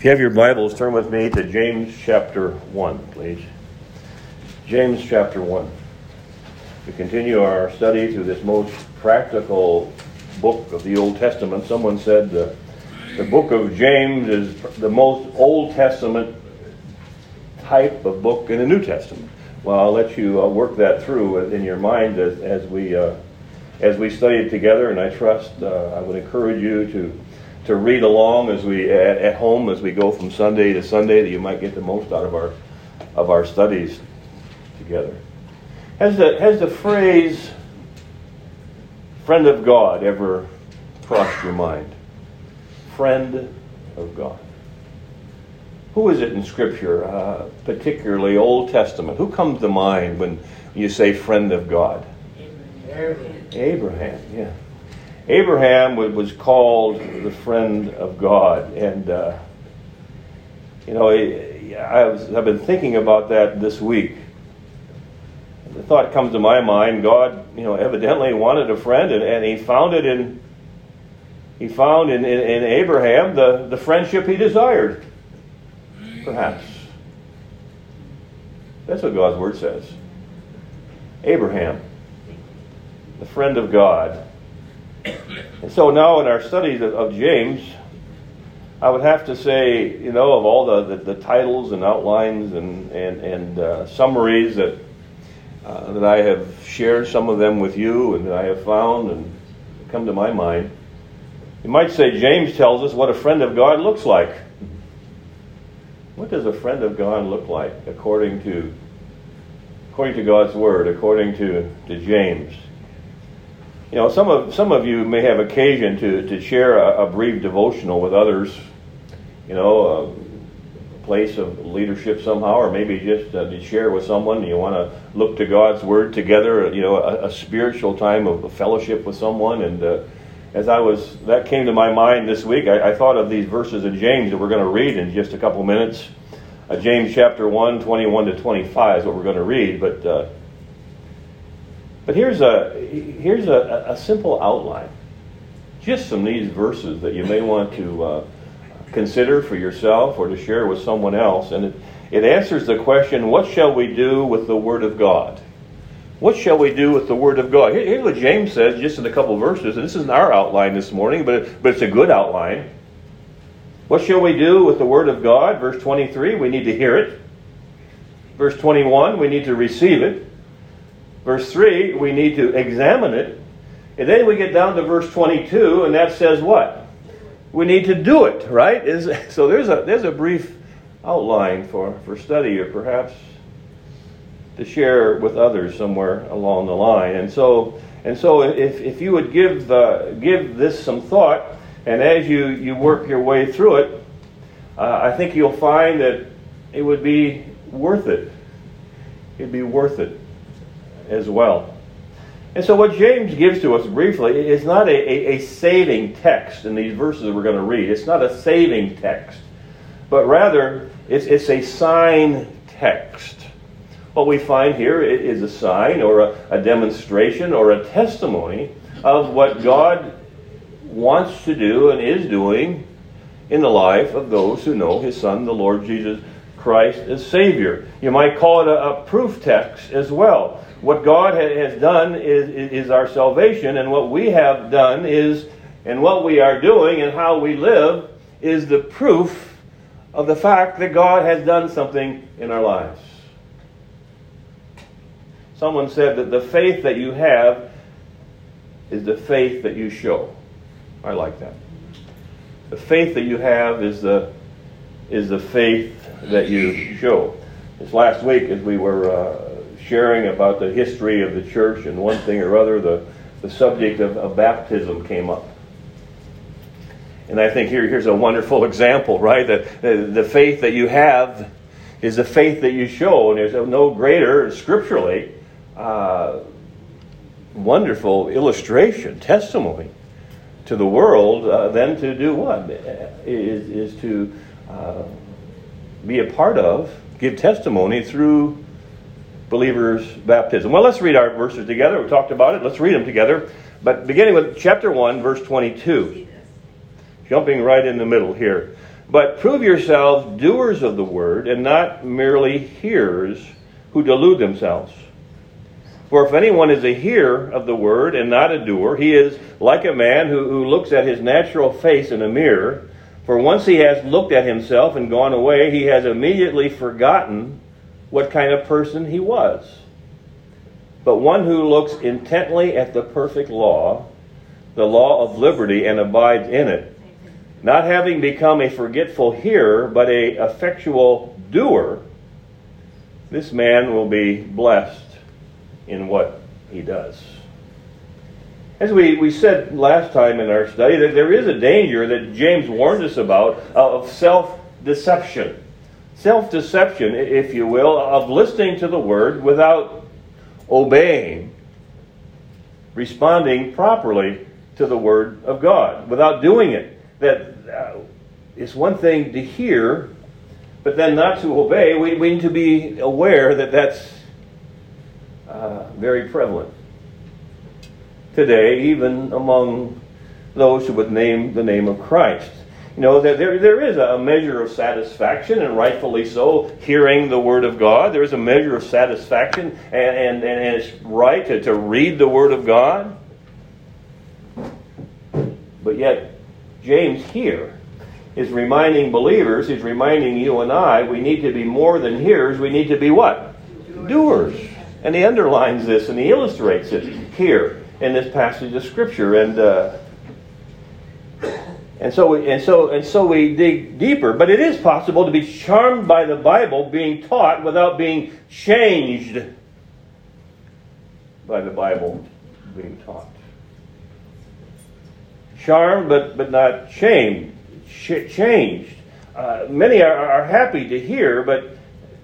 you have your Bibles, turn with me to James chapter 1, please. James chapter 1. We continue our study through this most practical book of the Old Testament. Someone said the book of James is the most Old Testament type of book in the New Testament. Well, I'll let you work that through in your mind as we study it together, and I trust I would encourage you to read along as we at home as we go from Sunday to Sunday, that you might get the most out of our studies together. Has the phrase "friend of God" ever crossed your mind? Friend of God. Who is it in Scripture, particularly Old Testament? Who comes to mind when you say friend of God? Abraham, yeah. Abraham was called the friend of God. And, I've been thinking about that this week. The thought comes to my mind, God, evidently wanted a friend, and he found in Abraham the friendship he desired. Perhaps. That's what God's Word says. Abraham, the friend of God. And so now in our studies of James, I would have to say, of all the titles and outlines and summaries that I have shared, some of them with you, and that I have found and come to my mind, you might say James tells us what a friend of God looks like. What does a friend of God look like according to God's Word, according to James? Some of you may have occasion to share a brief devotional with others, a place of leadership somehow, or maybe just to share with someone. You want to look to God's Word together, a spiritual time of fellowship with someone. And that came to my mind this week, I thought of these verses in James that we're going to read in just a couple minutes. James chapter 1, 21 to 25 is what we're going to read, But here's a simple outline, just from these verses that you may want to consider for yourself or to share with someone else. And it answers the question, what shall we do with the Word of God? What shall we do with the Word of God? Here's what James says just in a couple verses, and this isn't our outline this morning, but it's a good outline. What shall we do with the Word of God? Verse 23, we need to hear it. Verse 21, we need to receive it. Verse 3, we need to examine it. And then we get down to verse 22, and that says what? We need to do it, right? So there's a brief outline for study, or perhaps to share with others somewhere along the line. And so if you would give this some thought, and as you work your way through it, I think you'll find that it would be worth it. It'd be worth it as well. And so what James gives to us briefly is not a saving text in these verses we're going to read. It's not a saving text, but rather it's a sign text. What we find here is a sign or a demonstration or a testimony of what God wants to do and is doing in the life of those who know His Son, the Lord Jesus Christ, as Savior. You might call it a proof text as well. What God has done is our salvation, and what we have done and what we are doing and how we live is the proof of the fact that God has done something in our lives. Someone said that the faith that you have is the faith that you show. I like that. The faith that you have is the faith that you show. This last week, as we were sharing about the history of the church and one thing or other, the subject of baptism came up. And I think here's a wonderful example, right? That the faith that you have is the faith that you show. And there's no greater, scripturally, wonderful illustration, testimony to the world than to do what? Is to be a part of, give testimony through believers' baptism. Well, let's read our verses together. We talked about it. Let's read them together. But beginning with chapter 1, verse 22. Jumping right in the middle here. But prove yourselves doers of the word, and not merely hearers who delude themselves. For if anyone is a hearer of the word and not a doer, he is like a man who looks at his natural face in a mirror. For once he has looked at himself and gone away, he has immediately forgotten what kind of person he was. But one who looks intently at the perfect law, the law of liberty, and abides in it, not having become a forgetful hearer, but a effectual doer, this man will be blessed in what he does. As we said last time in our study, that there is a danger that James warns us about of self-deception. Self-deception, if you will, of listening to the word without obeying, responding properly to the word of God, without doing it. That it's one thing to hear, but then not to obey. We need to be aware that that's very prevalent today, even among those who would name the name of Christ. You know, there is a measure of satisfaction, and rightfully so, hearing the Word of God. There is a measure of satisfaction, and it's right to read the Word of God. But yet, James here is reminding believers, he's reminding you and I, we need to be more than hearers, we need to be what? Doers. And he underlines this and he illustrates it here in this passage of Scripture. And so we dig deeper. But it is possible to be charmed by the Bible being taught without being changed by the Bible being taught. Charmed, but not changed. Many are happy to hear, but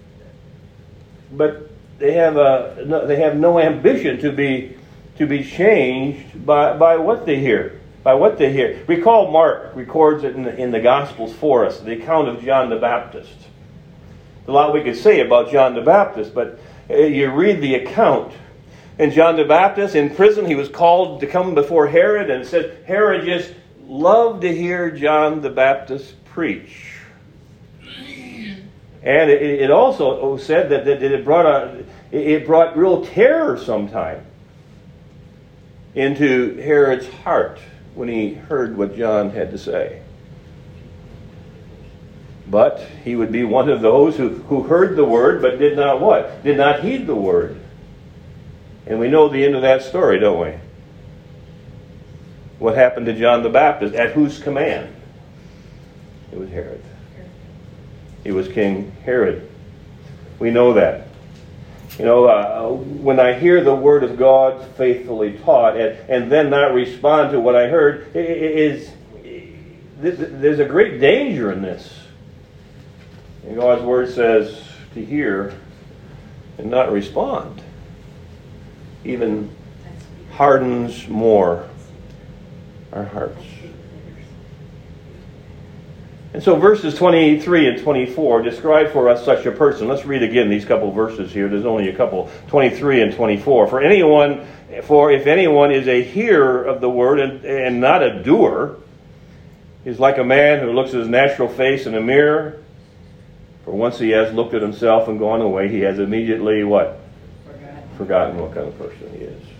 they have no ambition to be changed by what they hear. By what they hear. Recall Mark records it in the Gospels for us, the account of John the Baptist. There's a lot we could say about John the Baptist, but you read the account. And John the Baptist, in prison, he was called to come before Herod, and it said Herod just loved to hear John the Baptist preach. And it also said that it brought real terror sometime into Herod's heart when he heard what John had to say. But he would be one of those who heard the word but did not what? Did not heed the word. And we know the end of that story, don't we? What happened to John the Baptist? At whose command? It was Herod. It was King Herod. We know that. You know, when I hear the Word of God faithfully taught and then not respond to what I heard, there's a great danger in this. And God's Word says to hear and not respond even hardens more our hearts. And so verses 23 and 24 describe for us such a person. Let's read again these couple verses here. There's only a couple, 23 and 24. For if anyone is a hearer of the word and not a doer, is like a man who looks at his natural face in a mirror. For once he has looked at himself and gone away, he has immediately what? Forgotten what kind of person he is.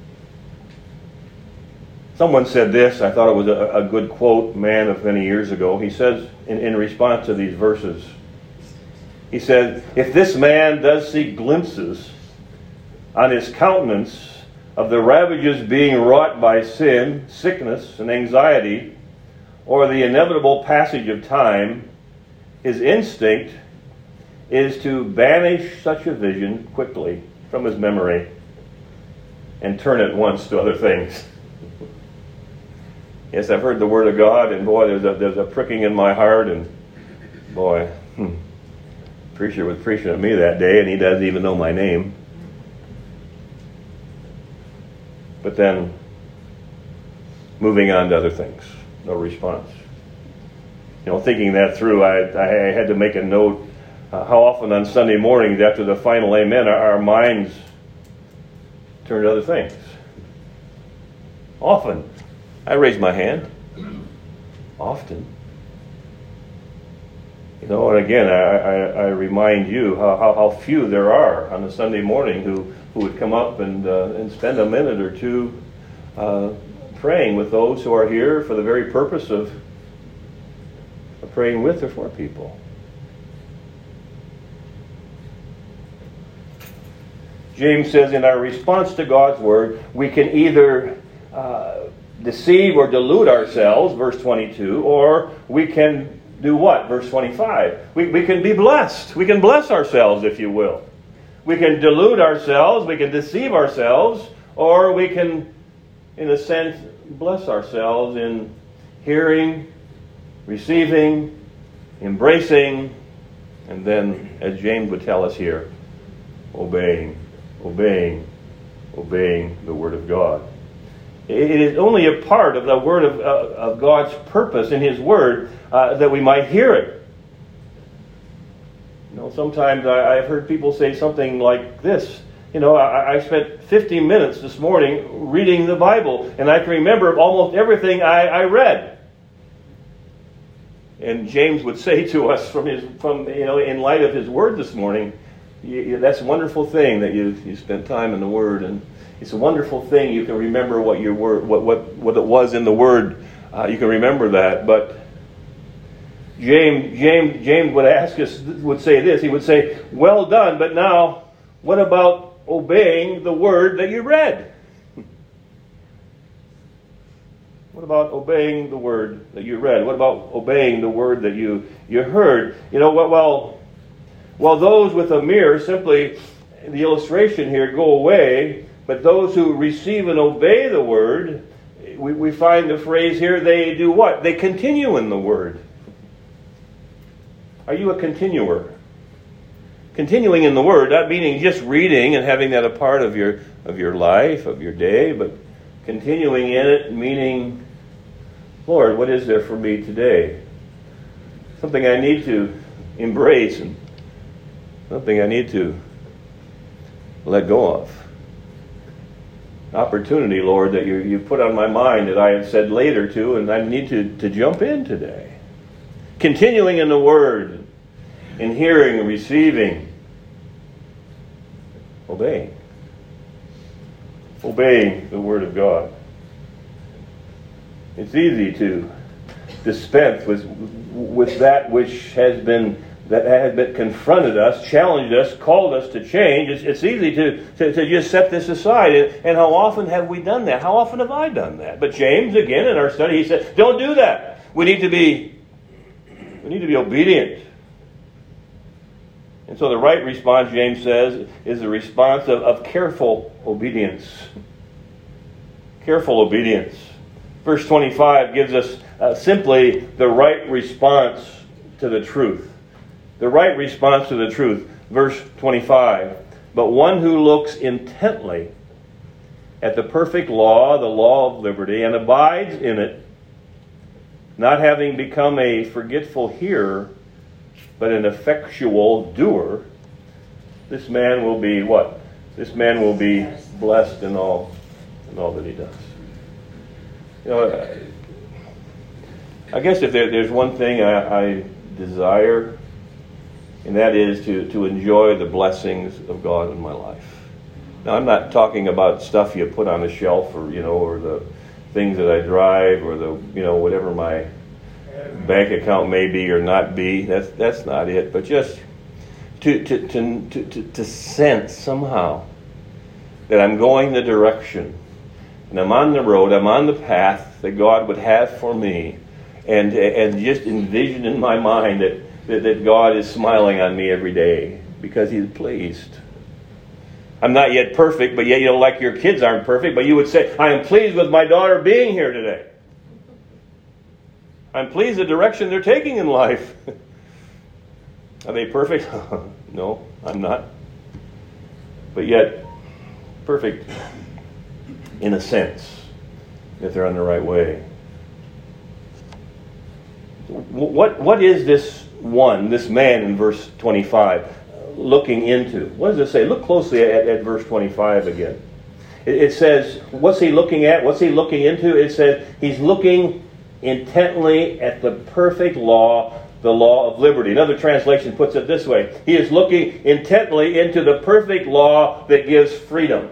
Someone said this, I thought it was a good quote, man of many years ago. He says, in response to these verses, he said, if this man does see glimpses on his countenance of the ravages being wrought by sin, sickness, and anxiety, or the inevitable passage of time, his instinct is to banish such a vision quickly from his memory and turn at once to other things. Yes, I've heard the Word of God, and boy, there's a pricking in my heart, and boy, preacher was preaching at me that day, and he doesn't even know my name. But then, moving on to other things, no response. You know, thinking that through, I had to make a note. How often on Sunday mornings after the final amen, our minds turn to other things. Often. I raise my hand. Often. And again, I remind you how few there are on a Sunday morning who would come up and spend a minute or two praying with those who are here for the very purpose of praying with or for people. James says in our response to God's Word, we can either deceive or delude ourselves, verse 22, or we can do what? Verse 25. We can be blessed. We can bless ourselves, if you will. We can delude ourselves, we can deceive ourselves, or we can, in a sense, bless ourselves in hearing, receiving, embracing, and then, as James would tell us here, obeying the Word of God. It is only a part of the Word of God's purpose in His Word that we might hear it. Sometimes I've heard people say something like this. I spent 50 minutes this morning reading the Bible, and I can remember almost everything I read. And James would say to us in light of his Word this morning, that's a wonderful thing that you spent time in the Word, and it's a wonderful thing you can remember what your word, what it was in the Word. You can remember that, but James would say this. He would say, "Well done, but now what about obeying the Word that you read?" What about obeying the Word that you read? What about obeying the Word that you heard? Well, those with a mirror, simply the illustration here, go away, but those who receive and obey the Word, we find the phrase here, they do what? They continue in the Word. Are you a continuer? Continuing in the Word, not meaning just reading and having that a part of your life, of your day, but continuing in it, meaning, Lord, what is there for me today? Something I need to embrace and something I need to let go of. Opportunity, Lord, that you put on my mind that I have said later to, and I need to jump in today. Continuing in the Word, in hearing and receiving, obeying the Word of God. It's easy to dispense with that which has been confronted us, challenged us, called us to change. It's easy to just set this aside. And how often have we done that? How often have I done that? But James, again, in our study, he said, don't do that. We need to be obedient. And so the right response, James says, is the response of careful obedience. Careful obedience. Verse 25 gives us simply the right response to the truth. The right response to the truth. Verse 25. But one who looks intently at the perfect law, the law of liberty, and abides in it, not having become a forgetful hearer, but an effectual doer, this man will be what? This man will be blessed in all that he does. I guess if there's one thing I desire, and that is to enjoy the blessings of God in my life. Now, I'm not talking about stuff you put on a shelf, or the things that I drive, or whatever my bank account may be or not be. That's not it. But just to sense somehow that I'm going the direction, and I'm on the road, I'm on the path that God would have for me, and just envision in my mind that God is smiling on me every day because He's pleased. I'm not yet perfect, but yet, like your kids aren't perfect, but you would say, I am pleased with my daughter being here today. I'm pleased the direction they're taking in life. Are they perfect? No, I'm not. But yet, perfect in a sense, that they're on the right way. What is this man in verse 25 looking into? What does it say? Look closely at verse 25 again. It says, what's he looking at? What's he looking into? It says he's looking intently at the perfect law, the law of liberty. Another translation puts it this way. He is looking intently into the perfect law that gives freedom.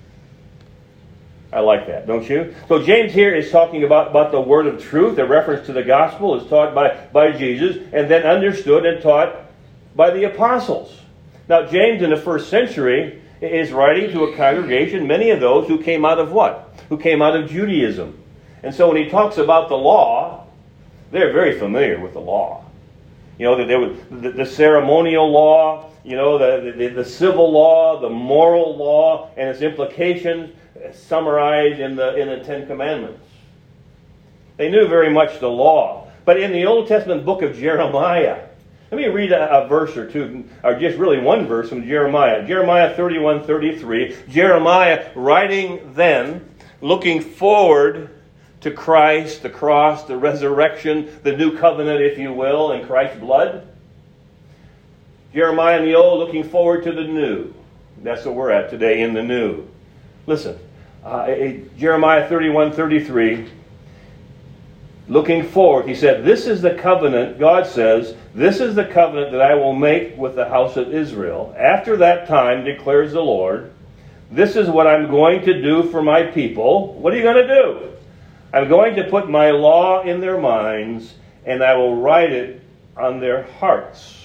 I like that, don't you? So James here is talking about the word of truth. A reference to the gospel is taught by Jesus and then understood and taught by the apostles. Now James in the first century is writing to a congregation, many of those who came out of what? Who came out of Judaism. And so when he talks about the law, they're very familiar with the law. You know, that there was the ceremonial law, you know, the civil law, the moral law, and its implications summarized in the Ten Commandments. They knew very much the law. But in the Old Testament book of Jeremiah, let me read a verse or two, or just really one verse from Jeremiah. Jeremiah 31:33. Jeremiah writing then, looking forward to Christ, the cross, the resurrection, the new covenant, if you will, in Christ's blood. Jeremiah in the old, looking forward to the new. That's what we're at today, in the new. Listen, Jeremiah 31:33. Looking forward, he said, this is the covenant, God says, this is the covenant that I will make with the house of Israel. After that time, declares the Lord, this is what I'm going to do for my people. What are you going to do? I'm going to put my law in their minds, and I will write it on their hearts.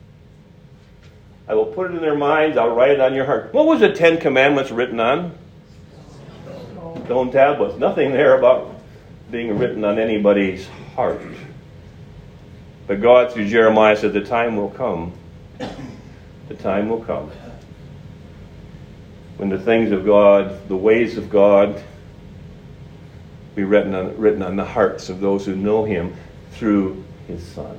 I will put it in their minds, I'll write it on your heart. What was the Ten Commandments written on? Stone tablets. Nothing there about being written on anybody's heart. But God, through Jeremiah, said the time will come. The time will come when the things of God, the ways of God, be written on the hearts of those who know Him through His Son.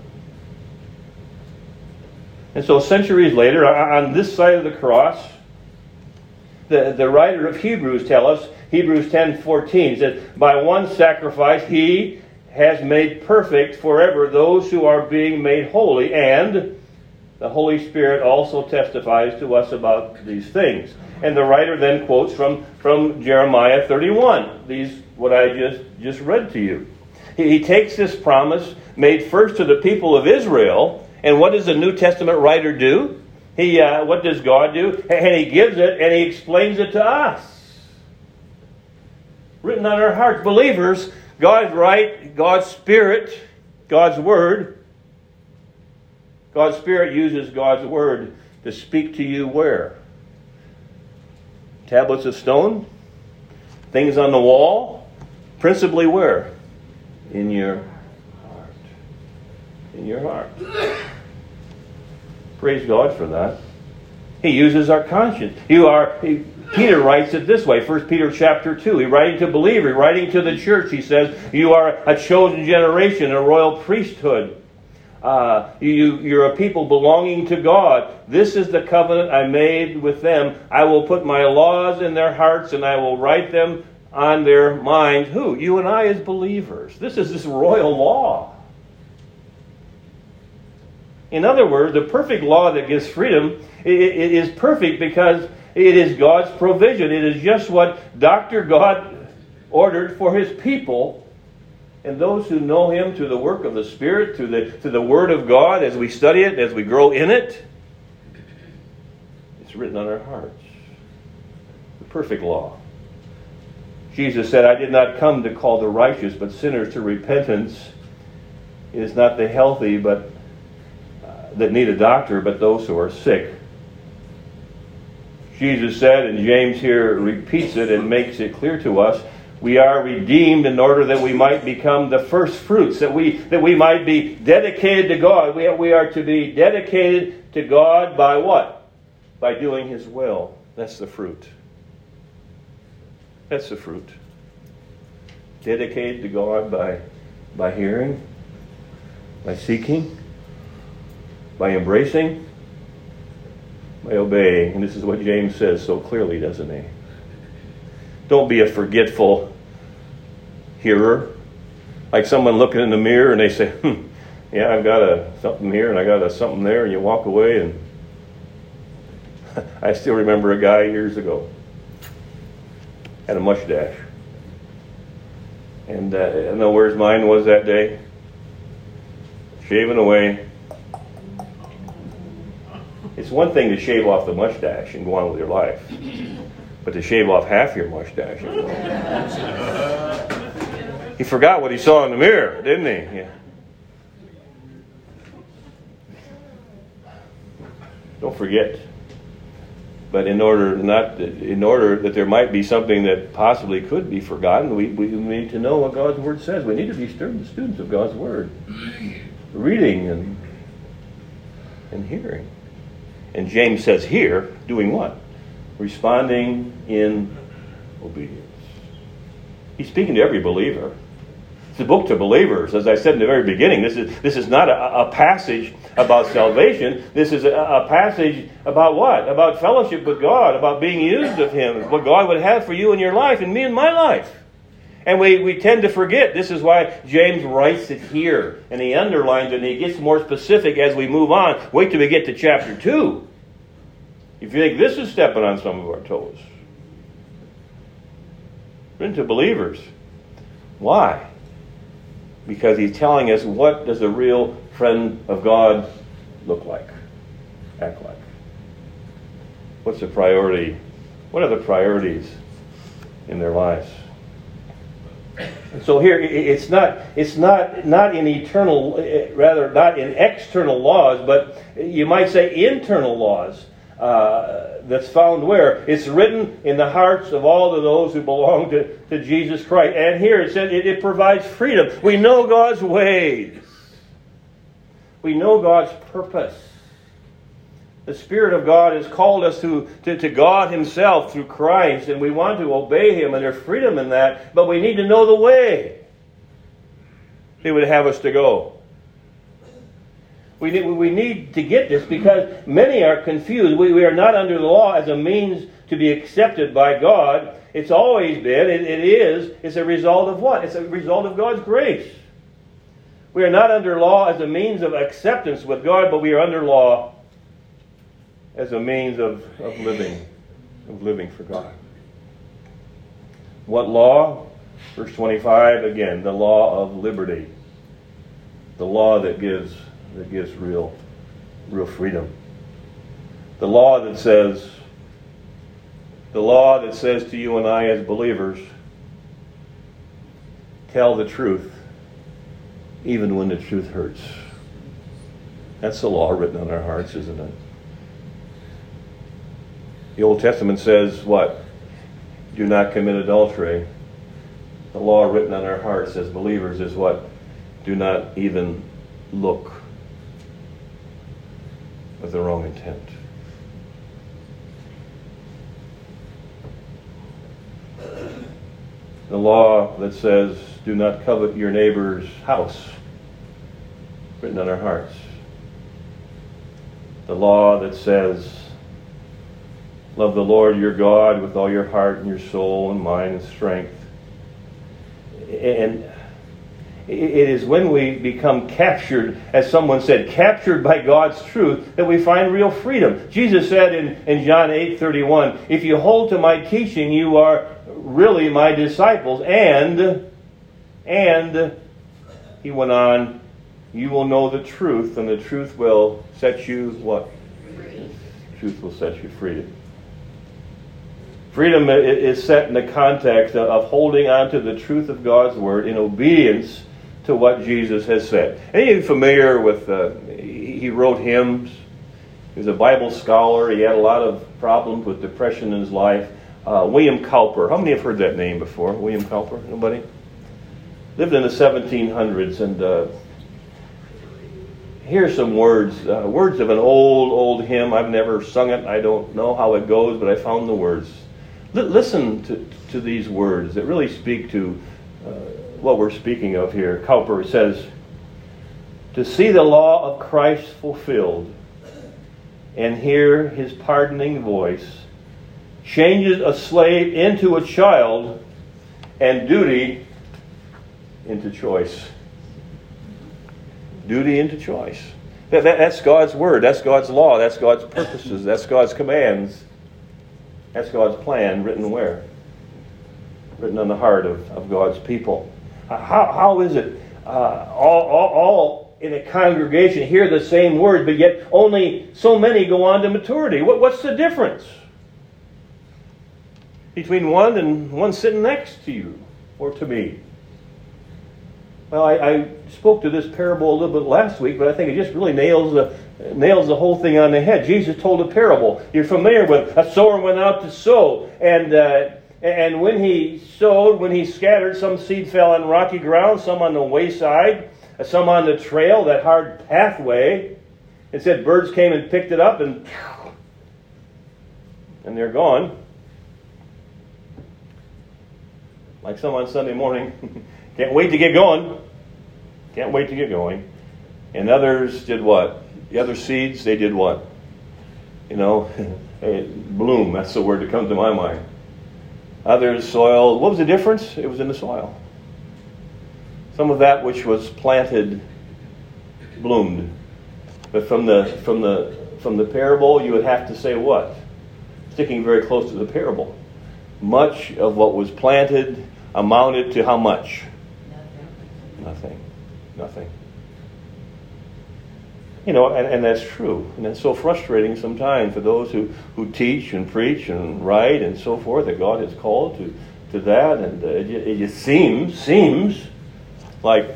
And so centuries later, on this side of the cross, the writer of Hebrews tells us, Hebrews 10:14 says, by one sacrifice He has made perfect forever those who are being made holy, and the Holy Spirit also testifies to us about these things. And the writer then quotes from Jeremiah 31, what I just read to you. He takes this promise made first to the people of Israel, and what does the New Testament writer do? What does God do? And He gives it and He explains it to us. Written on our hearts. Believers, God's right, God's Spirit, God's Word. God's Spirit uses God's Word to speak to you where? Tablets of stone? Things on the wall? Principally where? In your heart. In your heart. Praise God for that. He uses our conscience. Peter writes it this way, 1 Peter chapter 2. He's writing to believers, writing to the church. He says, you are a chosen generation, a royal priesthood. You're a people belonging to God. This is the covenant I made with them. I will put my laws in their hearts and I will write them on their minds. Who? You and I as believers. This is this royal law. In other words, the perfect law that gives freedom, it is perfect because it is God's provision. It is just what Dr. God ordered for His people. And those who know Him through the work of the Spirit, through the Word of God, as we study it, as we grow in it, it's written on our hearts. The perfect law. Jesus said, I did not come to call the righteous, but sinners to repentance. It is not the healthy that need a doctor, but those who are sick. Jesus said, and James here repeats it and makes it clear to us, we are redeemed in order that we might become the first fruits, that we might be dedicated to God. We are to be dedicated to God by what? By doing His will. That's the fruit. That's the fruit. Dedicated to God by hearing, by seeking, by embracing, by obeying. And this is what James says so clearly, doesn't he? Don't be a forgetful hearer. Like someone looking in the mirror and they say, yeah, I've got something here and I got something there, and you walk away. And I still remember a guy years ago had a mustache. And I know where his mind was that day. shaving away. It's one thing to shave off the mustache and go on with your life, but to shave off half your mustache. He forgot what he saw in the mirror, didn't he? Yeah. Don't forget. But in order that there might be something that possibly could be forgotten, we need to know what God's Word says. We need to be students of God's Word, reading and hearing. And James says here, doing what? Responding in obedience. He's speaking to every believer. It's a book to believers. As I said in the very beginning, this is not a passage about salvation. This is a passage about what? About fellowship with God, about being used of Him, what God would have for you in your life and me in my life. And we tend to forget. This is why James writes it here. And he underlines it and he gets more specific as we move on. Wait till we get to chapter 2. If you think this is stepping on some of our toes. Written to believers. Why? Because he's telling us, what does a real friend of God look like, act like? What's the priority? What are the priorities in their lives? And so here, it's not in eternal, rather not in external laws, but you might say internal laws. That's found where? It's written in the hearts of all of those who belong to Jesus Christ. And here it said it provides freedom. We know God's ways. We know God's purpose. The Spirit of God has called us to God Himself through Christ, and we want to obey Him, and there's freedom in that, but we need to know the way He would have us to go. We need to get this because many are confused. We are not under the law as a means to be accepted by God. It's always been, it's a result of what? It's a result of God's grace. We are not under law as a means of acceptance with God, but we are under law as a means of living for God. What law? Verse 25, again, the law of liberty. The law that gives real freedom. The law that says to you and I as believers, tell the truth even when the truth hurts. That's the law written on our hearts, isn't it? The Old Testament says what? Do not commit adultery. The law written on our hearts as believers is what? Do not even look with the wrong intent. The law that says, do not covet your neighbor's house, written on our hearts. The law that says, love the Lord your God with all your heart and your soul and mind and strength. And it is when we become captured, as someone said, captured by God's truth, that we find real freedom. Jesus said in John 8:31, if you hold to my teaching, you are really my disciples. And he went on, you will know the truth, and the truth will set you what? Free. Truth will set you free. Freedom is set in the context of holding on to the truth of God's Word in obedience to what Jesus has said. Any of you familiar with, he wrote hymns. He was a Bible scholar. He had a lot of problems with depression in his life. William Cowper. How many have heard that name before? William Cowper? Nobody? Lived in the 1700s. And here's some words. Words of an old hymn. I've never sung it. I don't know how it goes, but I found the words. Listen to these words that really speak to what we're speaking of here. Cowper says, to see the law of Christ fulfilled and hear His pardoning voice changes a slave into a child and duty into choice. Duty into choice. That's God's Word. That's God's law. That's God's purposes. That's God's commands. That's God's plan, written where? Written on the heart of God's people. How is it? All in a congregation hear the same word, but yet only so many go on to maturity? What's the difference between one and one sitting next to you or to me? Well, I spoke to this parable a little bit last week, but I think it just really nails the whole thing on the head. Jesus told a parable. You're familiar with a sower went out to sow, and when he sowed, when he scattered, some seed fell on rocky ground, some on the wayside, some on the trail, that hard pathway. It said birds came and picked it up, and they're gone. Like some on Sunday morning. Can't wait to get going. Can't wait to get going. And others did what? The other seeds, they did what? Bloom. That's the word that comes to my mind. Others soil. What was the difference? It was in the soil. Some of that which was planted bloomed. But from the parable, you would have to say what? Sticking very close to the parable. Much of what was planted amounted to how much? Nothing. And that's true. And it's so frustrating sometimes for those who teach and preach and write and so forth, that God has called to that. And it just seems like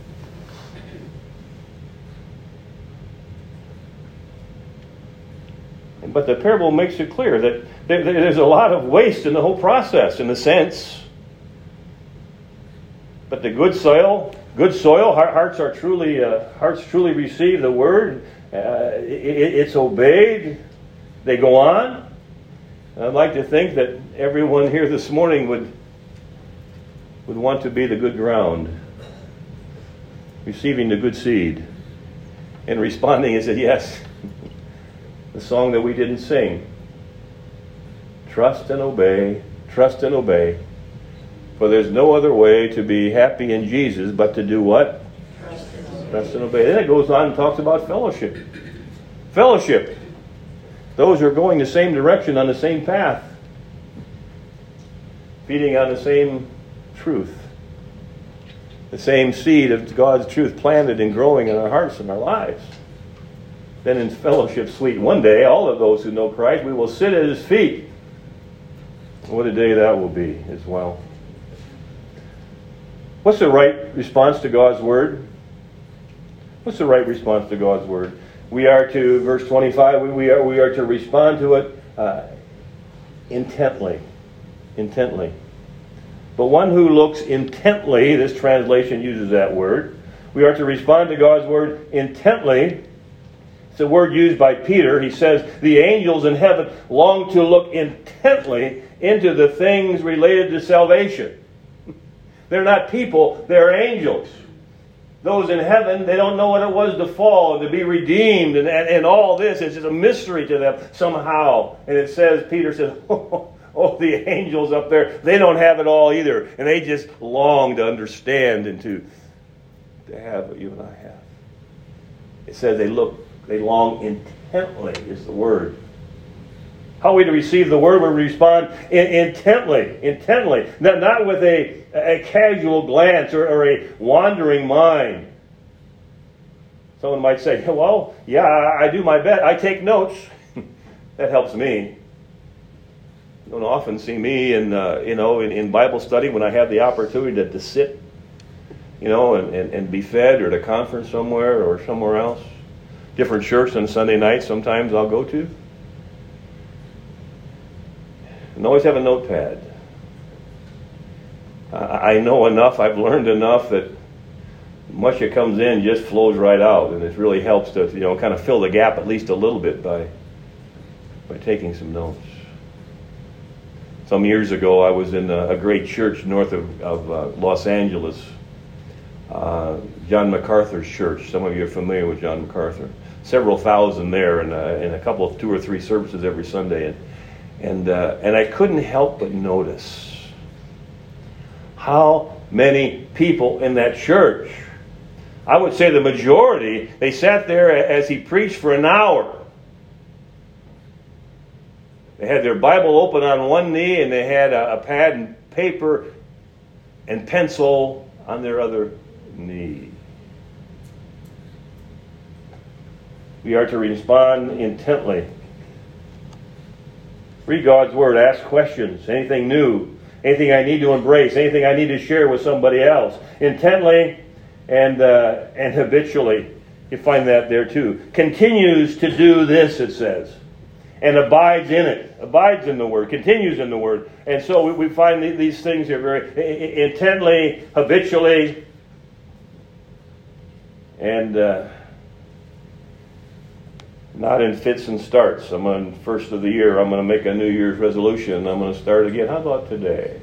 but the parable makes it clear that there's a lot of waste in the whole process, in a sense. But the good soil, hearts truly receive the word. It's obeyed. They go on. And I'd like to think that everyone here this morning would want to be the good ground, receiving the good seed, and responding and say, yes, the song that we didn't sing. Trust and obey, trust and obey. For there's no other way to be happy in Jesus but to do what? Trust and obey. Then it goes on and talks about fellowship. Fellowship. Those who are going the same direction on the same path. Feeding on the same truth. The same seed of God's truth planted and growing in our hearts and our lives. Then in fellowship sweet. One day, all of those who know Christ, we will sit at His feet. What a day that will be as well. What's the right response to God's Word? What's the right response to God's Word? We are to, verse 25, we are to respond to it intently. Intently. But one who looks intently, this translation uses that word. We are to respond to God's Word intently. It's a word used by Peter. He says, the angels in heaven long to look intently into the things related to salvation. They're not people, they're angels. Those in heaven, they don't know what it was to fall and to be redeemed and all this. It's just a mystery to them somehow. And it says, Peter says, oh, the angels up there, they don't have it all either. And they just long to understand and to have what you and I have. It says they long intently is the word. How are we to receive the word? We respond intently. Not with a casual glance or a wandering mind. Someone might say, well, yeah, I do my best. I take notes. That helps me. You don't often see me in Bible study when I have the opportunity to sit, and be fed, or at a conference somewhere or somewhere else. Different church on Sunday night sometimes I'll go to. And always have a notepad. I know enough, I've learned enough that much that comes in just flows right out, and it really helps to kind of fill the gap at least a little bit by taking some notes. Some years ago, I was in a great church north of Los Angeles, John MacArthur's church. Some of you are familiar with John MacArthur. Several thousand there, and a couple of 2 or 3 services every Sunday, and I couldn't help but notice how many people in that church, I would say the majority, they sat there as he preached for an hour. They had their Bible open on one knee, and they had a pad and paper and pencil on their other knee. We are to respond intently. Read God's Word. Ask questions. Anything new. Anything I need to embrace. Anything I need to share with somebody else. Intently and habitually. You find that there too. Continues to do this, it says. And abides in it. Abides in the Word. Continues in the Word. And so we find these things here very intently, habitually, and not in fits and starts. I'm on first of the year. I'm going to make a New Year's resolution. I'm going to start again. How about today?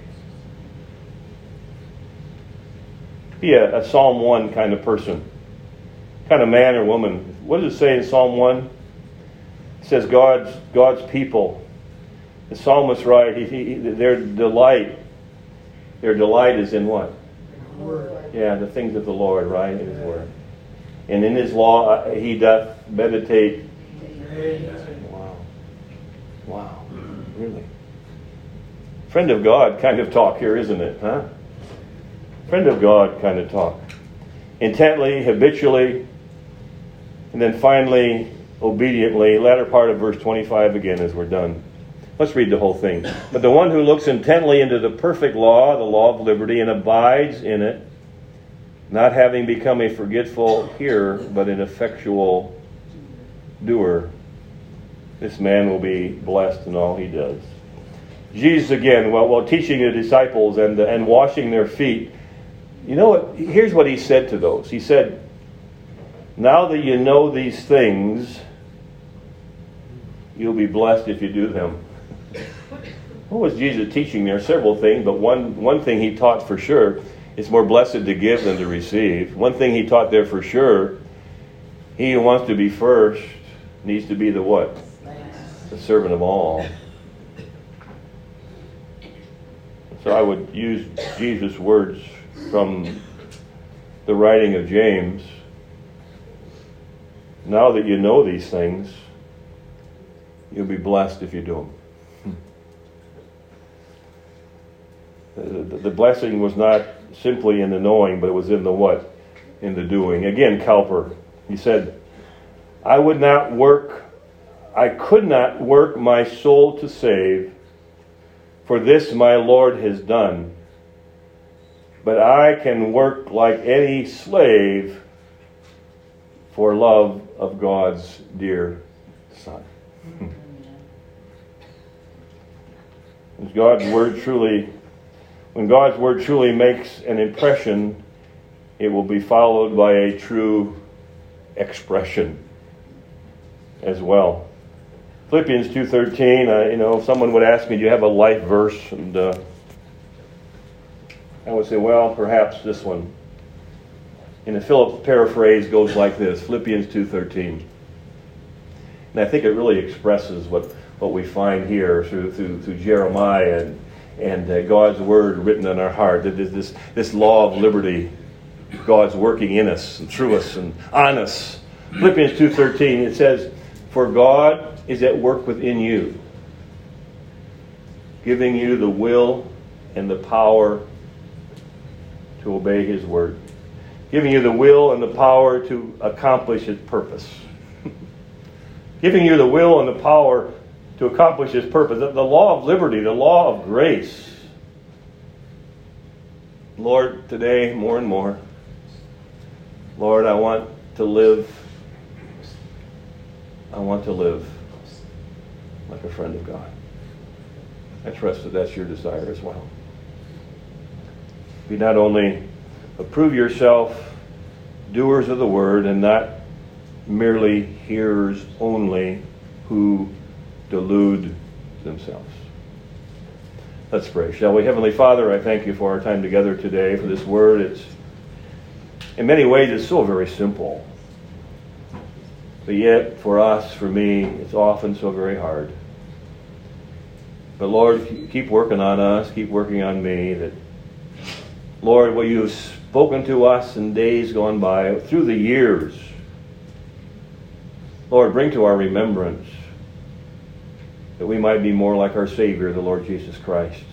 Be a Psalm 1 kind of person. Kind of man or woman. What does it say in Psalm 1? It says God's people. The psalmist, right? Their delight is in what? Word. Yeah, the things of the Lord, right? In His Word. And in His law he doth meditate. Wow. Really? Friend of God kind of talk here, isn't it? Huh? Friend of God kind of talk. Intently, habitually, and then finally, obediently. Latter part of verse 25 again as we're done. Let's read the whole thing. But the one who looks intently into the perfect law, the law of liberty, and abides in it, not having become a forgetful hearer, but an effectual doer, this man will be blessed in all he does. Jesus again, while teaching the disciples and washing their feet, you know what? Here's what He said to those. He said, now that you know these things, you'll be blessed if you do them. What was Jesus teaching there? Several things, but one thing He taught for sure, it's more blessed to give than to receive. One thing He taught there for sure, he who wants to be first needs to be the what? The servant of all. So I would use Jesus' words from the writing of James. Now that you know these things, you'll be blessed if you do them. The blessing was not simply in the knowing, but it was in the what? In the doing. Again, Cowper, he said, I could not work my soul to save, for this my Lord has done. But I can work like any slave for love of God's dear Son. When God's Word truly makes an impression, it will be followed by a true expression as well. Philippians 2:13. If someone would ask me, "Do you have a life verse?" and I would say, well, perhaps this one. And the Phillips paraphrase goes like this: Philippians 2:13. And I think it really expresses what we find here through Jeremiah and God's Word written on our heart. That this law of liberty, God's working in us and through us and on us. Philippians 2:13, it says, for God is at work within you, giving you the will and the power to obey His word. Giving you the will and the power to accomplish His purpose. Giving you the will and the power to accomplish His purpose. The law of liberty, the law of grace. Lord, today, more and more, Lord, I want to live like a friend of God. I trust that that's your desire as well. Be not only approve yourself doers of the word and not merely hearers only who delude themselves. Let's pray, shall we? Heavenly Father, I thank you for our time together today, for this word. It's, in many ways, it's so very simple. But yet, for us, for me, it's often so very hard. But Lord, keep working on us, keep working on me. That, Lord, what you have spoken to us in days gone by, through the years, Lord, bring to our remembrance that we might be more like our Savior, the Lord Jesus Christ.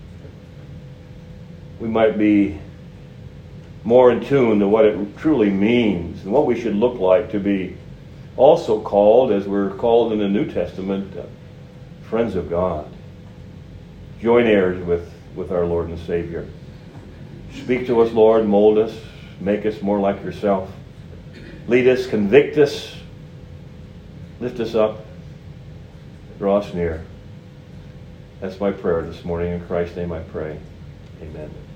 We might be more in tune to what it truly means and what we should look like to be also called, as we're called in the New Testament, friends of God. Joint heirs with our Lord and Savior. Speak to us, Lord, mold us, make us more like yourself. Lead us, convict us, lift us up, draw us near. That's my prayer this morning. In Christ's name I pray. Amen.